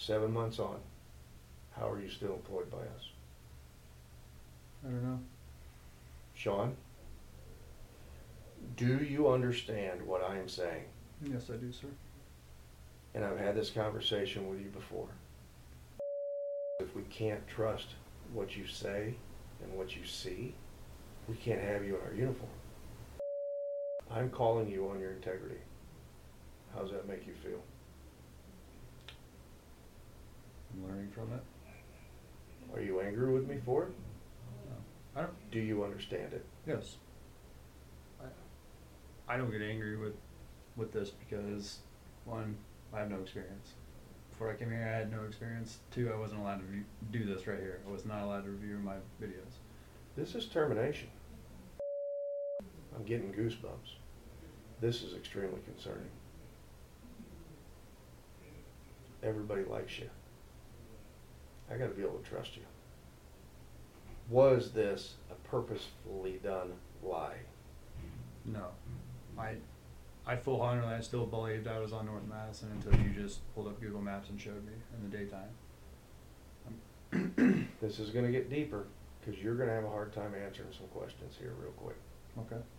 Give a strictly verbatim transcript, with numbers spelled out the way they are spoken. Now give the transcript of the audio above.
seven months on, how are you still employed by us? I don't know. Sean, do you understand what I am saying? Yes, I do, sir. And I've had this conversation with you before. If we can't trust what you say and what you see, we can't have you in our uniform. I'm calling you on your integrity. How does that make you feel? I'm learning from it. Are you angry with me for it? No. I don't. Do you understand it? Yes. I, I don't get angry with, with this because, one, I have no experience. Before I came here, I had no experience. Two, I wasn't allowed to view, do this right here. I was not allowed to review my videos. This is termination. I'm getting goosebumps. This is extremely concerning. Everybody likes you. I gotta be able to trust you. Was this a purposefully done lie? No. I I full heartedly I still believed I was on North Madison until you just pulled up Google Maps and showed me in the daytime. This is gonna get deeper because you're gonna have a hard time answering some questions here real quick. Okay.